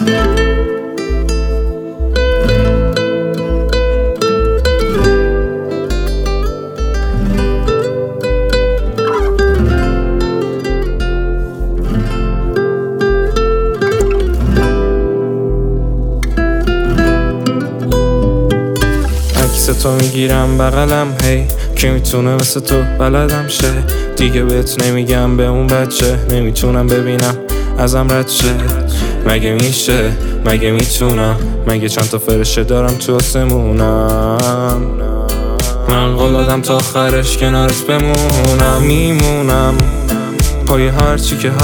تو میگیرم بغلم هی که میتونه مثل تو بلدم شه. دیگه بهت نمیگم به اون بچه، نمیتونم ببینم ازم رد شه. مگه میشه، مگه میتونم، مگه چند تا فرشه دارم تو آسمونم. من قول دادم تا آخرش کنارت بمونم. میمونم پای هرچی که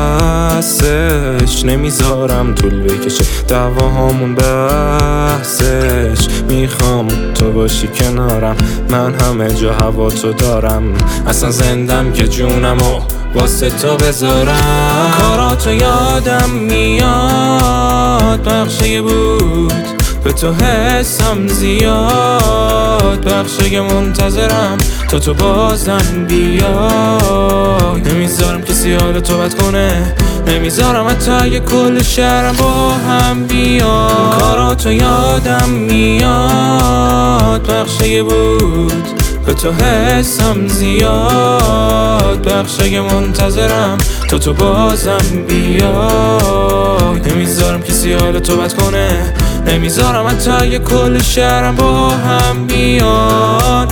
هستش، نمیذارم طول بکشه دعواهامون بحثش. میخوام تو باشی کنارم، من همه جا هوا تو دارم. اصلا زندم که جونمو واسه تو بذارم. کاراتو یادم میاد، بخشی بود به تو حسم زیاد. بخشی منتظرم تو بازم بیای. نمیذارم کسی حال تو بد کنه، نمیذارم حتی یه کل شهرم با هم بیاد. کاراتو یادم میاد، بخشی بود به تو حسم زیاد. بخشی منتظرم تو بازم بیای. نمیذارم کسی حال تو بد کنه، نمیذارم حتی یه کل شهرم با هم بیاد.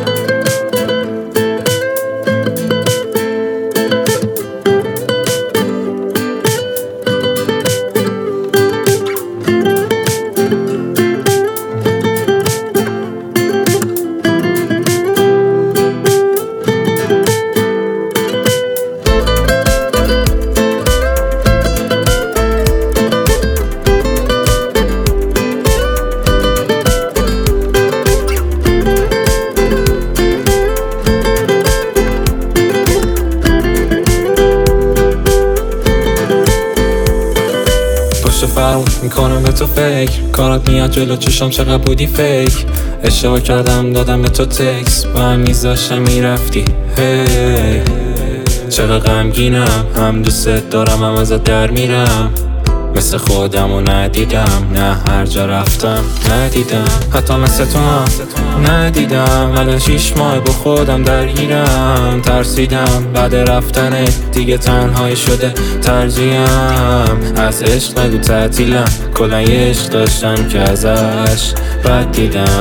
فرام میکنم به تو فکر، کارات میاد جلو چشام چقدر بودی فیک. اشتباه کردم دادم به تو تکس، با هم میذاشتم میرفتی هی. چقدر غمگینم، هم دوست دارم هم ازت در میرم. مثل خودمو ندیدم، نه هر جا رفتم ندیدم. حتی مثل تو هم ندیدم. الان 6 ماه با خودم درگیرم. ترسیدم بعد رفتنت دیگه تنهایی شده ترجیحم. از عشق نگو تعطیلم، کلا یه عشق داشتم که ازش بد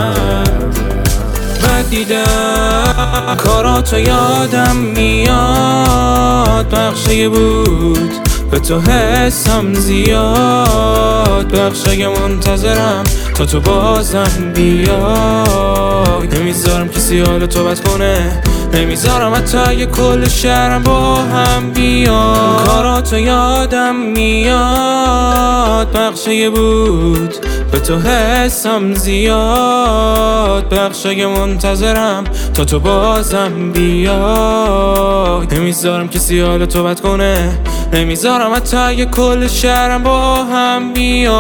دیدم. کاراتو یادم میاد، بخشی بود به تو حسم زیاد. بخشی منتظرم تو بازم بیای. نمیذارم کسی حال تو بد کنه، نمیذارم حتی یه کل شهرم با هم بیاد. کاراتو یادم میاد، بخشی بود به تو حسم زیاد. بخشی منتظرم تو بازم بیای. نمیذارم کسی حال تو بد کنه، نمیذارم حتی یه کل شهرم با هم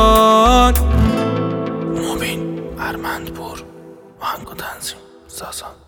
بیاد. مبین ارمندپور آهنگ و تنظیم سازا.